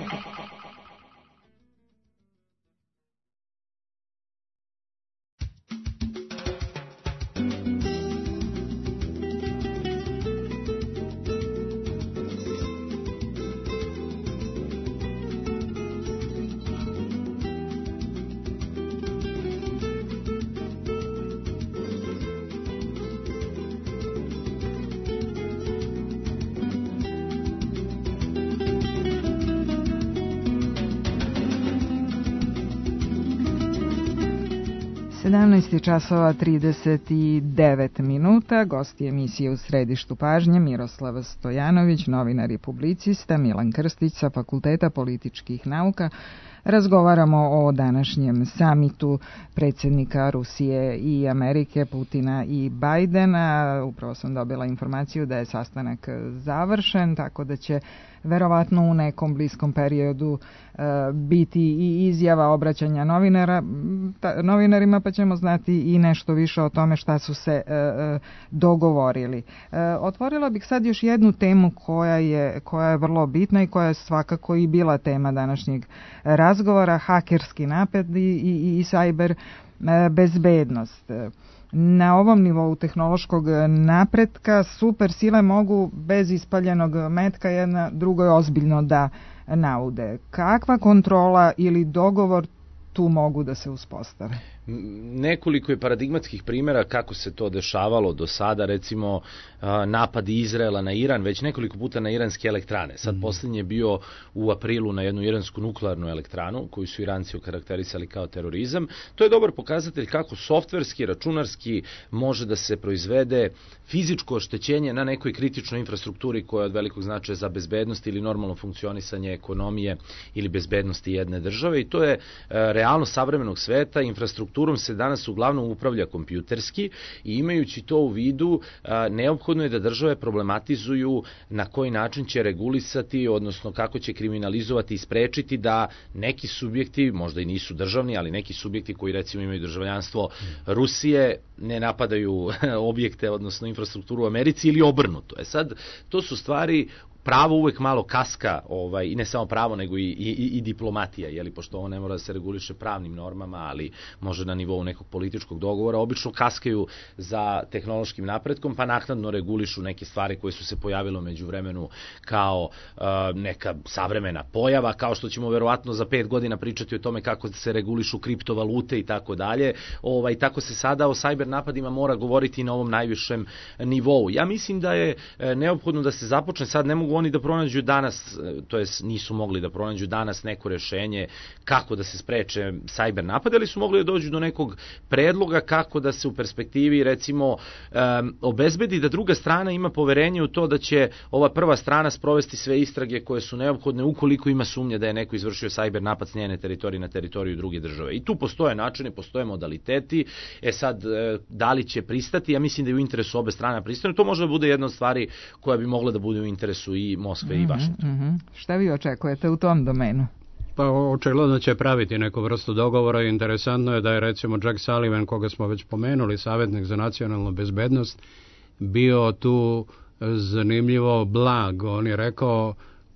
časova 39 minuta. Gosti emisije u središtu pažnje Miroslav Stojanović, novinar i publicista, Milan Krstić sa Fakulteta političkih nauka. Razgovaramo o današnjem samitu predsjednika Rusije i Amerike, Putina i Bajdena. Upravo sam dobila informaciju da je sastanak završen, tako da će verovatno u nekom bliskom periodu biti i izjava obraćanja novinarima, pa ćemo znati i nešto više o tome šta su se dogovorili. Otvorila bih sad još jednu temu koja je vrlo bitna i koja je svakako i bila tema današnjeg razgovora, hakerski napad i cyber bezbednost. Na ovom nivou tehnološkog napretka super sile mogu bez ispaljenog metka jedna drugoj ozbiljno da naude. Kakva kontrola ili dogovor tu mogu da se uspostave? Nekoliko je paradigmatskih primjera kako se to dešavalo do sada, recimo napadi Izraela na Iran, već nekoliko puta na iranske elektrane. Sad posljednji je bio u aprilu na jednu iransku nuklearnu elektranu, koju su Iranci okarakterisali kao terorizam. To je dobar pokazatelj kako softverski, računarski može da se proizvede fizičko oštećenje na nekoj kritičnoj infrastrukturi koja je od velikog značaja za bezbednost ili normalno funkcionisanje ekonomije ili bezbednosti jedne države, i to je realnost savremenog sveta. Infrastrukturom se danas uglavnom upravlja kompjuterski i imajući to u vidu neophodno je da države problematizuju na koji način će regulisati, odnosno kako će kriminalizovati i sprečiti da neki subjekti, možda i nisu državni, ali neki subjekti koji recimo imaju državljanstvo Rusije ne napadaju objekte, odnosno infrastrukturu u Americi ili obrnuto. Sad, to su stvari. Pravo uvek malo kaska, i ne samo pravo, nego i diplomatija, pošto ovo ne mora da se reguliše pravnim normama, ali može na nivou nekog političkog dogovora, obično kaskaju za tehnološkim napretkom, pa naknadno regulišu neke stvari koje su se pojavile među vremenu kao neka savremena pojava, kao što ćemo verovatno za 5 godina pričati o tome kako se regulišu kriptovalute i tako dalje. Tako se sada o sajber napadima mora govoriti na ovom najvišem nivou. Ja mislim da je neophodno da se započne, sad ne mogu oni da pronađu danas, to jest nisu mogli da pronađu danas neko rešenje kako da se spreče sajber napad, ali su mogli da dođu do nekog predloga kako da se u perspektivi recimo obezbedi da druga strana ima poverenje u to da će ova prva strana sprovesti sve istrage koje su neophodne ukoliko ima sumnje da je neko izvršio sajber napad s njene teritorije na teritoriju druge države. I tu postoje načini, postoje modaliteti. Sad, da li će pristati? Ja mislim da je u interesu obe strane pristanu. To može da bude jedna od stvari koja bi mogla da bude u interesu i Moskve i Vašingtona. Šta vi očekujete u tom domenu? Pa očigledno će praviti neku vrstu dogovora. Interesantno je da je recimo Jack Sullivan, koga smo već pomenuli, savjetnik za nacionalnu bezbednost, bio tu zanimljivo blag. On je rekao,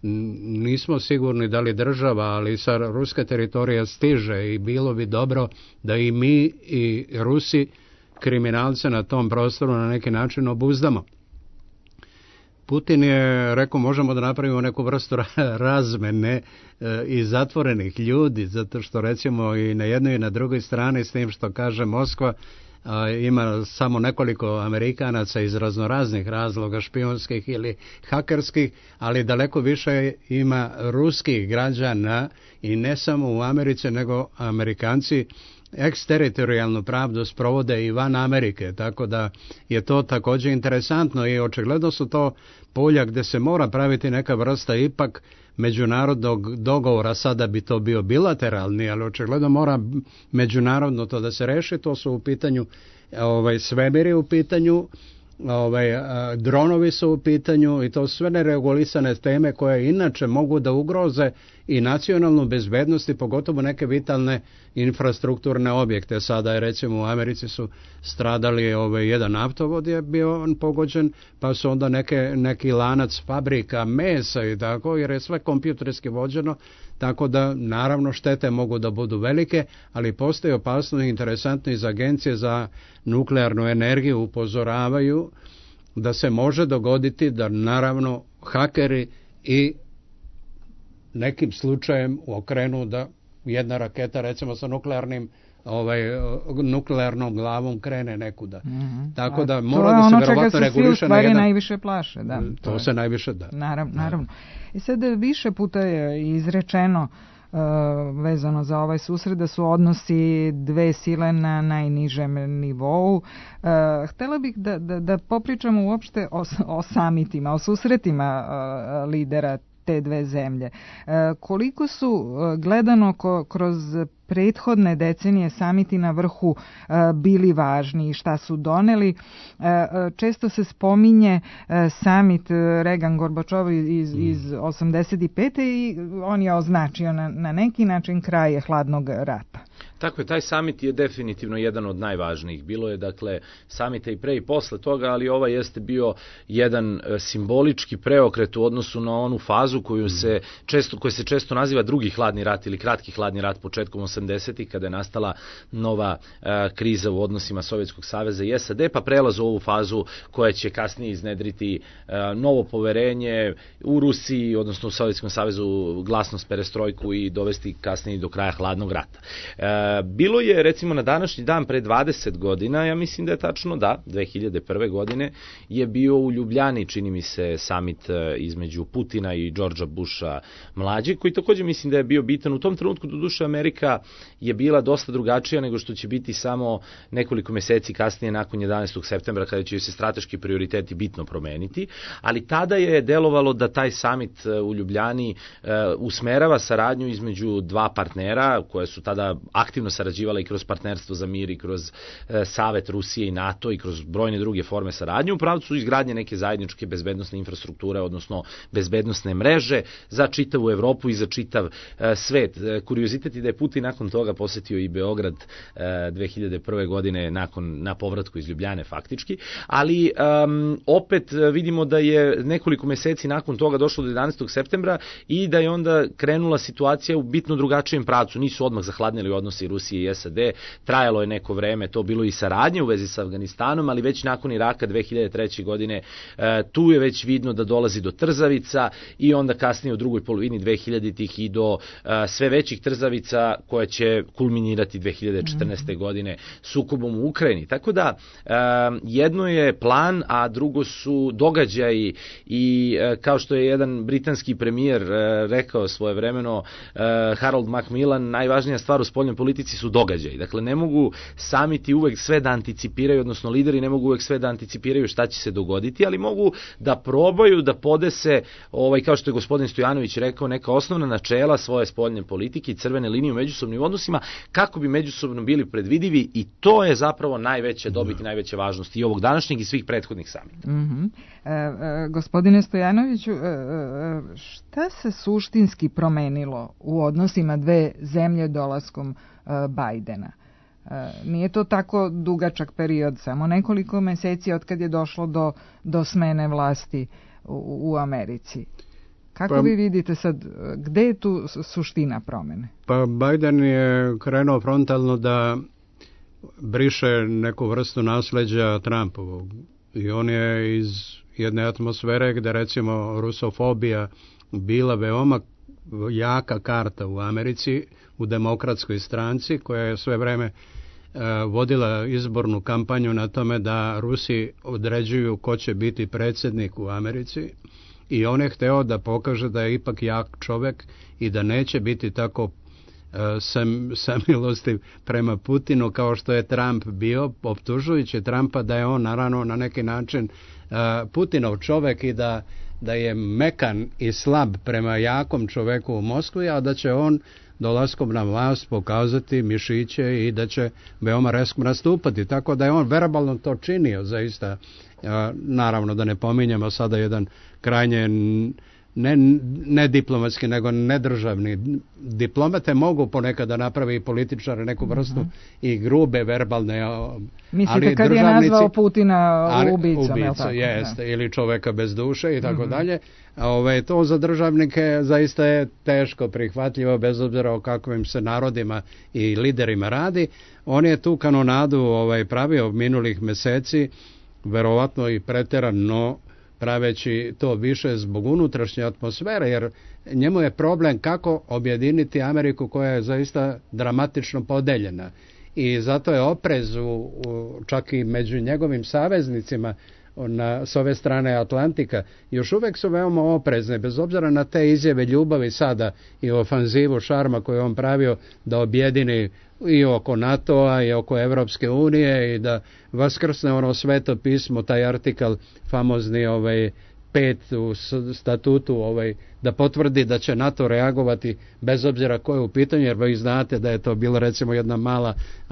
nismo sigurni da li država, ali sa ruske teritorije stiže i bilo bi dobro da i mi i Rusi kriminalce na tom prostoru na neki način obuzdamo. Putin je rekao, možemo da napravimo neku vrstu razmene i zatvorenih ljudi, zato što recimo i na jednoj i na drugoj strani, s tim što kaže Moskva, ima samo nekoliko Amerikanaca iz raznoraznih razloga, špijunskih ili hakerskih, ali daleko više ima ruskih građana i ne samo u Americi, nego Amerikanci eksteritorijalnu pravdu sprovode i van Amerike, tako da je to također interesantno i očigledno su to polja gdje se mora praviti neka vrsta ipak međunarodnog dogovora. Sada bi to bio bilateralni, ali očigledno mora međunarodno to da se reši. To su u pitanju svemiri u pitanju, dronovi su u pitanju i to sve neregulisane teme koje inače mogu da ugroze i nacionalnu bezbednost i pogotovo neke vitalne infrastrukturne objekte. Sada je recimo u Americi su stradali jedan naftovod je bio pogođen, pa su onda neki lanac fabrika mesa i tako, jer je sve kompjuterski vođeno, tako da naravno štete mogu da budu velike, ali postoji opasno i interesantno iz agencije za nuklearnu energiju upozoravaju da se može dogoditi da naravno hakeri i nekim slučajem okrenu da jedna raketa recimo sa nuklearnom glavom krene nekuda. Tako da mora da se verovatno reguliše na jedan... najviše plaše, da. To se najviše da. Naravno. I sad više puta je izrečeno vezano za ovaj susret da su odnosi dve sile na najnižem nivou. Htela bih da popričamo uopšte o samitima, o susretima lidera te dve zemlje. Koliko su gledano kroz prethodne decenije samiti na vrhu bili važni i šta su doneli? Često se spominje samit Reagan-Gorbačov iz 85. i on je označio na neki način kraj hladnog rata. Tako je, taj samit je definitivno jedan od najvažnijih. Bilo je, dakle, samita i pre i posle toga, ali ovaj jeste bio jedan simbolički preokret u odnosu na onu fazu koja se često naziva drugi hladni rat ili kratki hladni rat početkom 80-ih, kada je nastala nova kriza u odnosima Sovjetskog saveza i SAD, pa prelaz u ovu fazu koja će kasnije iznedriti novo poverenje u Rusiji, odnosno u Sovjetskom savezu, glasnost, perestrojku i dovesti kasnije do kraja hladnog rata. Bilo je, recimo, na današnji dan pre 20 godina, ja mislim da je tačno, 2001. godine, je bio u Ljubljani, čini mi se, samit između Putina i Đorđa Busha mlađeg, koji takođe mislim da je bio bitan. U tom trenutku, doduše, Amerika je bila dosta drugačija nego što će biti samo nekoliko meseci kasnije, nakon 11. septembra, kada će se strateški prioriteti bitno promeniti, ali tada je delovalo da taj samit u Ljubljani usmerava saradnju između dva partnera, koje su tada aktivno sarađivala i kroz partnerstvo za mir i kroz Savet Rusije i NATO i kroz brojne druge forme saradnje u pravcu izgradnje neke zajedničke bezbednosne infrastrukture, odnosno bezbednosne mreže za čitavu Evropu i za čitav svet. Kuriozitet je da je Putin nakon toga posetio i Beograd 2001. godine na povratku iz Ljubljane faktički, ali opet vidimo da je nekoliko meseci nakon toga došlo do 11. septembra i da je onda krenula situacija u bitno drugačijem pravcu. Nisu odmah zahladnili odnosi Rusije i SAD, trajalo je neko vreme, to bilo i saradnje u vezi sa Afganistanom, ali već nakon Iraka 2003. godine tu je već vidno da dolazi do trzavica i onda kasnije u drugoj polovini 2000-ih i do sve većih trzavica koje će kulminirati 2014. godine sukobom u Ukrajini. Tako da jedno je plan, a drugo su događaji i kao što je jedan britanski premijer rekao svojevremeno, Harold Macmillan, najvažnija stvar u spoljnoj politici su događaji. Dakle, ne mogu samiti uvek sve da anticipiraju, odnosno lideri ne mogu uvek sve da anticipiraju šta će se dogoditi, ali mogu da probaju da podese, kao što je gospodin Stojanović rekao, neka osnovna načela svoje spoljne politike i crvene linije u međusobnim odnosima, kako bi međusobno bili predvidivi, i to je zapravo najveća dobit i najveća važnost i ovog današnjeg i svih prethodnih samita. Gospodine Stojanoviću, šta se suštinski promenilo u odnosima dve zemlje dolaskom Bajdena? Nije to tako dugačak period, samo nekoliko meseci od kad je došlo do smene vlasti u Americi. Kako vi vidite sad, gde je tu suština promene? Pa Biden je krenuo frontalno da briše neku vrstu nasleđa Trumpovog i on je iz jedne atmosfere gde recimo rusofobija bila veoma jaka karta u Americi, u demokratskoj stranci koja je sve vreme vodila izbornu kampanju na tome da Rusi određuju ko će biti predsjednik u Americi, i on je hteo da pokaže da je ipak jak čovek i da neće biti tako samilostiv prema Putinu kao što je Trump bio, optužujući Trumpa da je on naravno na neki način Putinov čovek i da je mekan i slab prema jakom čoveku u Moskvi, a da će on dolaskom na vlast pokazati mišiće i da će veoma rezko nastupati. Tako da je on verbalno to činio zaista. Naravno da ne pominjamo sada jedan krajnje ne diplomatski, nego nedržavni. Diplomate mogu ponekad da napravi i političare neku vrstu i grube verbalne, mislite kad je nazvao Putina ubicom, ubica, jeste, ili čoveka bez duše i tako dalje. To za državnike zaista je teško prihvatljivo, bez obzira o kakvim se narodima i liderima radi. On je tu kanonadu pravio minulih meseci, verovatno i preterano, praveći to više zbog unutrašnje atmosfere, jer njemu je problem kako objediniti Ameriku koja je zaista dramatično podeljena. I zato je oprez čak i među njegovim saveznicima s ove strane Atlantika još uvek su veoma oprezne, bez obzira na te izjave ljubavi sada i ofanzivu šarma koju on pravio da objedini i oko NATO-a i oko Evropske unije i da vaskrsne ono sveto pismo, taj artikal famozni 5 u statutu, da potvrdi da će NATO reagovati bez obzira ko je u pitanju, jer vi znate da je to bila recimo jedna mala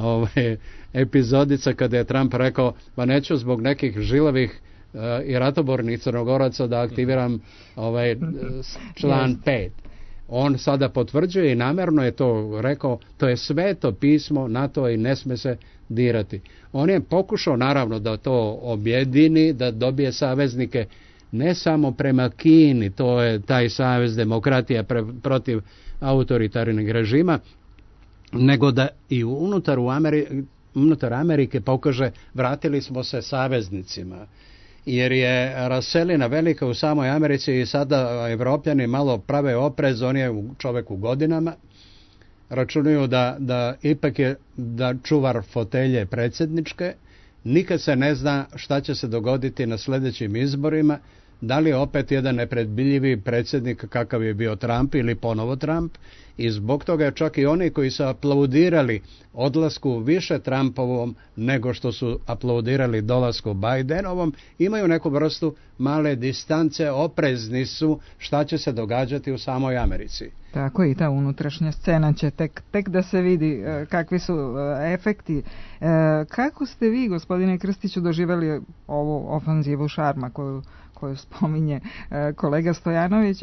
epizodica kada je Trump rekao, pa neću zbog nekih žilavih i ratobornih Crnogoraca da aktiviram član 5. on sada potvrđuje i namjerno je to rekao, to je sveto pismo NATO i ne sme se dirati. On je pokušao naravno da to objedini, da dobije saveznike ne samo prema Kini, to je taj savez demokratija protiv autoritarnih režima, nego da i unutar Amerike pokaže vratili smo se saveznicima. Jer je raselina velika u samoj Americi i sada Evropljani malo prave oprez, on je čovjek u godinama, računaju da ipak je da čuvar fotelje predsjedničke, nikad se ne zna šta će se dogoditi na sljedećim izborima, da li je opet jedan nepredbiljivi predsjednik kakav je bio Trump ili ponovo Trump, i zbog toga čak i oni koji su aplaudirali odlasku više Trumpovom nego što su aplaudirali dolasku Bidenovom, imaju neku vrstu male distance, oprezni su šta će se događati u samoj Americi. Tako i ta unutrašnja scena će tek da se vidi kakvi su efekti. Kako ste vi, gospodine Krstiću, doživjeli ovu ofanzivu šarma koju spominje kolega Stojanović?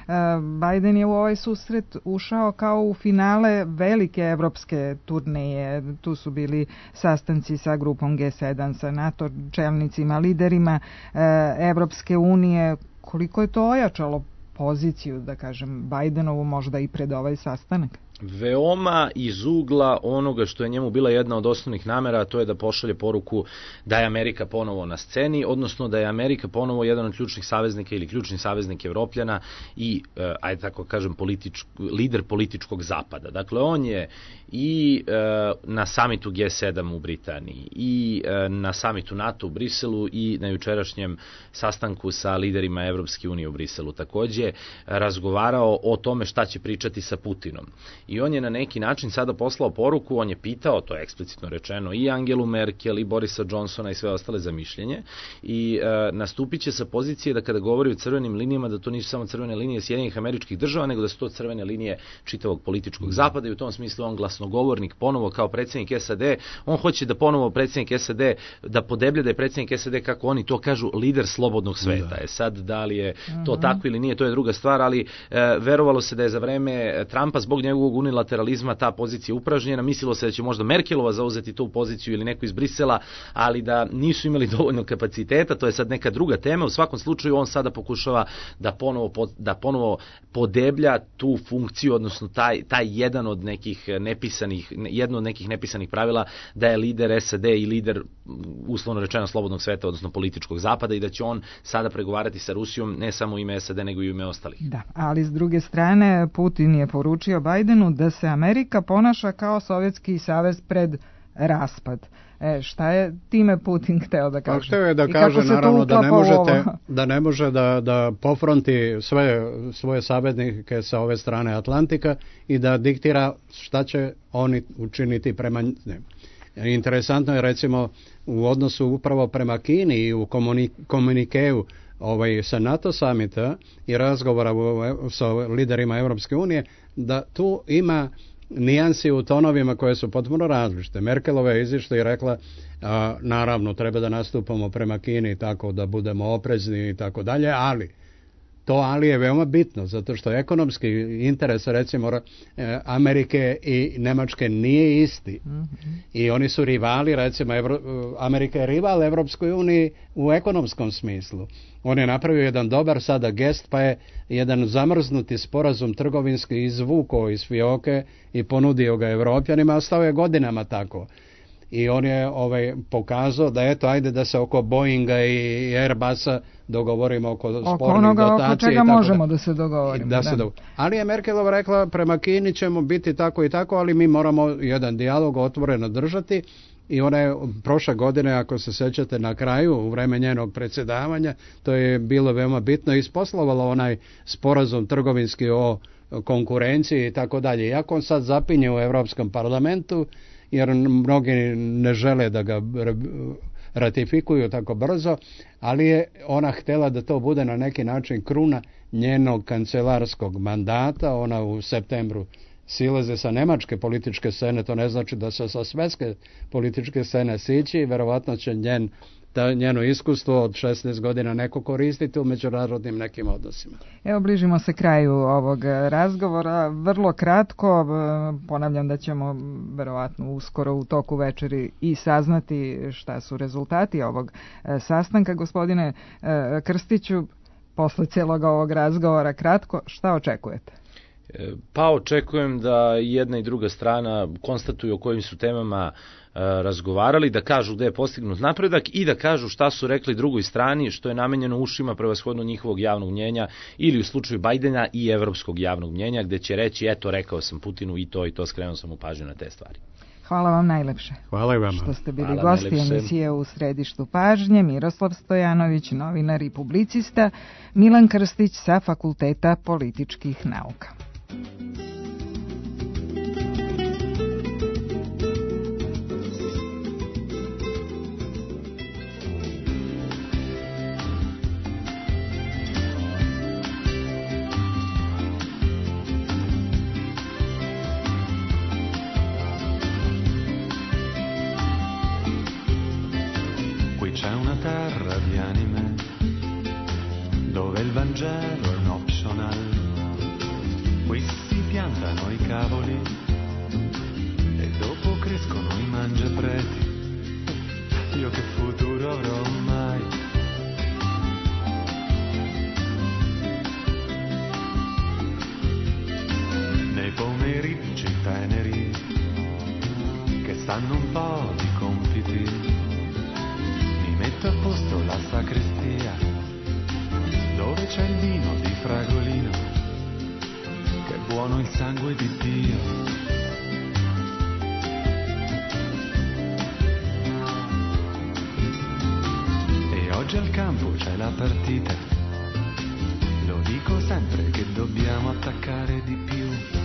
Biden je u ovaj susret ušao kao u finale velike evropske turneje. Tu su bili sastanci sa grupom G7, sa NATO čelnicima, liderima Evropske unije. Koliko je to ojačalo poziciju, da kažem, Bidenovu možda i pred ovaj sastanak? Veoma iz ugla onoga što je njemu bila jedna od osnovnih namera, a to je da pošalje poruku da je Amerika ponovo na sceni, odnosno da je Amerika ponovo jedan od ključnih saveznika ili ključni saveznik Evropljana i, ajde tako kažem, lider političkog zapada. Dakle, on je i na samitu G7 u Britaniji i na samitu NATO u Briselu i na jučerašnjem sastanku sa liderima Evropske unije u Briselu takođe razgovarao o tome šta će pričati sa Putinom. I on je na neki način sada poslao poruku, on je pitao, to je eksplicitno rečeno, i Angelu Merkel i Borisa Johnsona i sve ostale za mišljenje, i nastupit će sa pozicije da kada govori o crvenim linijama, da to nisu samo crvene linije Sjedinjenih Američkih Država, nego da su to crvene linije čitavog političkog zapada, i u tom smislu on glasnogovornik ponovo kao predsjednik SAD, on hoće da ponovo predsjednik SAD, da podeblja da je predsjednik SAD, kako oni to kažu, lider slobodnog sveta. Sad, da li je to tako ili nije, to je druga stvar, ali verovalo se da je za vreme Trumpa zbog njegovog unilateralizma ta pozicija upražnjena, mislilo se da će možda Merkelova zauzeti tu poziciju ili neko iz Brisela, ali da nisu imali dovoljno kapaciteta, to je sad neka druga tema. U svakom slučaju on sada pokušava da ponovo podeblja tu funkciju, odnosno taj jedan od nekih jedno od nekih nepisanih pravila da je lider SAD i lider, uslovno rečeno, slobodnog sveta, odnosno političkog zapada, i da će on sada pregovarati sa Rusijom ne samo u ime SAD nego i u ime ostalih. Da, ali s druge strane Putin je poručio Bidenu da se Amerika ponaša kao Sovjetski savez pred raspad. Šta je time Putin hteo da kaže? Hteo je da kaže naravno da ne može da pofronti sve svoje saveznike sa ove strane Atlantika i da diktira šta će oni učiniti prema njemu. Interesantno je recimo u odnosu upravo prema Kini i u komunikeu sa NATO samita i razgovora sa liderima Europske unije, da tu ima nijansi u tonovima koje su potpuno različite. Merkelova je izišla i rekla naravno treba da nastupamo prema Kini tako da budemo oprezni i tako dalje, ali je veoma bitno, zato što ekonomski interes recimo Amerike i Nemačke nije isti. I oni su rivali, recimo Amerika je rival Evropskoj uniji u ekonomskom smislu. On je napravio jedan dobar sada gest, pa je jedan zamrznuti sporazum trgovinski izvukao iz fioke i ponudio ga Evropljanima, a stao je godinama tako. I on je pokazao da ajde da se oko Boeinga i Airbusa dogovorimo oko spornih dotacija. Oko čega možemo da se dogovorimo. Ali je Merkelova rekla prema Kini ćemo biti tako i tako, ali mi moramo jedan dijalog otvoreno držati. I ona je prošle godine, ako se sjećate, na kraju, u vreme njenog predsjedavanja, to je bilo veoma bitno, isposlovala onaj sporazum trgovinski o konkurenciji i tako dalje. Iako on sad zapinje u Europskom parlamentu, jer mnogi ne žele da ga ratifikuju tako brzo, ali je ona htjela da to bude na neki način kruna njenog kancelarskog mandata. Ona u septembru silaze sa nemačke političke scene, to ne znači da se sa svjetske političke scene sići, verovatno će njen da njeno iskustvo od 16 godina neko koristiti u međunarodnim nekim odnosima. Evo, bližimo se kraju ovog razgovora. Vrlo kratko, ponavljam da ćemo verovatno uskoro u toku večeri i saznati šta su rezultati ovog sastanka. Gospodine Krstiću, posle celog ovog razgovora kratko, šta očekujete? Pa očekujem da jedna i druga strana konstatuju o kojim su temama razgovarali, da kažu gde je postignut napredak i da kažu šta su rekli drugoj strani, što je namenjeno ušima prevashodno njihovog javnog mnjenja ili u slučaju Bajdena i evropskog javnog mnjenja, gde će reći eto rekao sam Putinu i to, skrenuo sam mu pažnju na te stvari. Hvala vam najlepše. Hvala i vama. Što ste bili gosti emisije U središtu pažnje. Miroslav Stojanović, novinar i publicista, Milan Krstić sa Fakulteta političkih nauka. C'è una terra di anime dove il Vangelo è un optional. Qui si piantano i cavoli e dopo crescono i mangiapreti. Io che futuro avrò mai? Nei pomeriggi teneri che sanno un po' di compiti, metto a posto la sacrestia dove c'è il vino di Fragolino, che è buono il sangue di Dio. E oggi al campo c'è la partita, lo dico sempre che dobbiamo attaccare di più.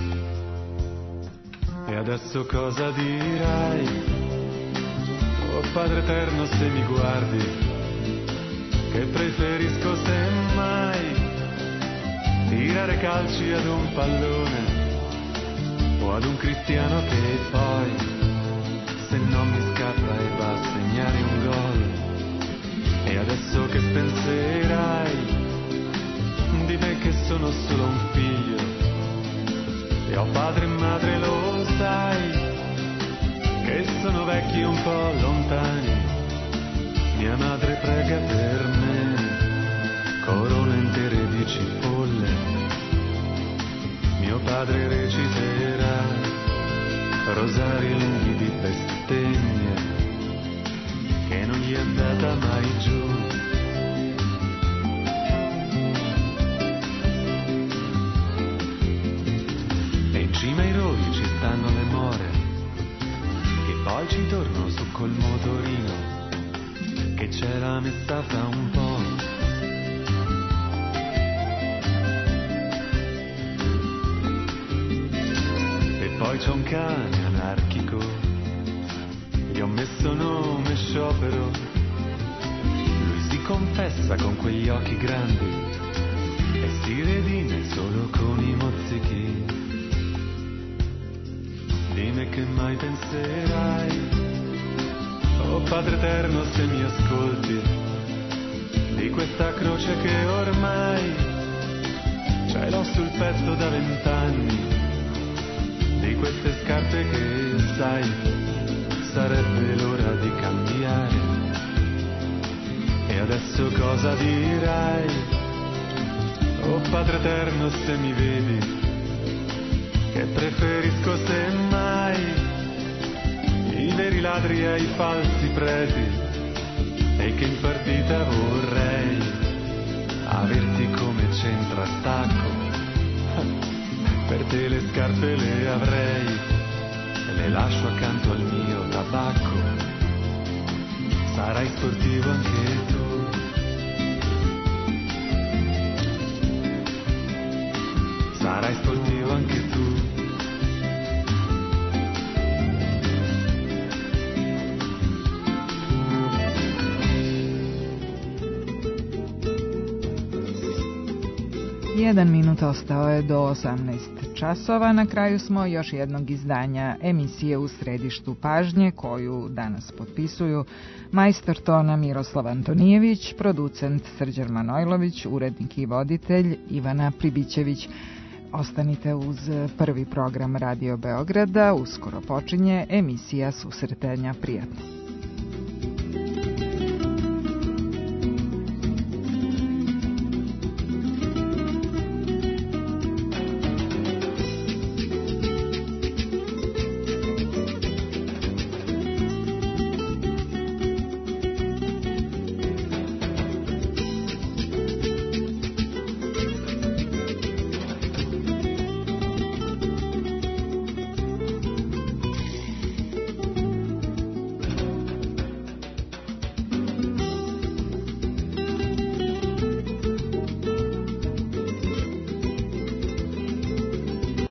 E adesso cosa dirai? Oh Padre Eterno, se mi guardi, che preferisco semmai tirare calci ad un pallone o ad un cristiano che poi, se non mi scappa e va a segnare un gol. E adesso che penserai di me che sono solo un figlio e ho padre e madre, lo sai, che sono vecchi un po' lontani. Mia madre prega per me, corone intere di cipolle. Mio padre reciterà rosari lunghi di bestemmie, che non gli è andata mai giù. E in cima ai rovi ci stanno le more, poi ci torno su col motorino che c'era messa fra un po'. E poi c'è un cane anarchico, gli ho messo nome sciopero. Lui si confessa con quegli occhi grandi e si redime solo con i mozzichi. Dimmi che mai penserai, oh Padre Eterno, se mi ascolti, di questa croce che ormai ce l'ho sul petto da 20 anni, di queste scarpe che sai sarebbe l'ora di cambiare. E adesso cosa dirai, oh Padre Eterno, se mi vedi, che preferisco semmai i veri ladri ai falsi preti, e che in partita vorrei averti come centrattacco. Per te le scarpe le avrei, le lascio accanto al mio tabacco. Sarai sportivo anche tu. Sarai sportivo anche tu. Jedan minut ostao je do 18 časova. Na kraju smo još jednog izdanja emisije U središtu pažnje, koju danas potpisuju majstor tona Miroslav Antonijević, producent Srđan Manojlović, urednik i voditelj Ivana Pribićević. Ostanite uz prvi program Radio Beograda, uskoro počinje emisija Susretanja. Prijatno.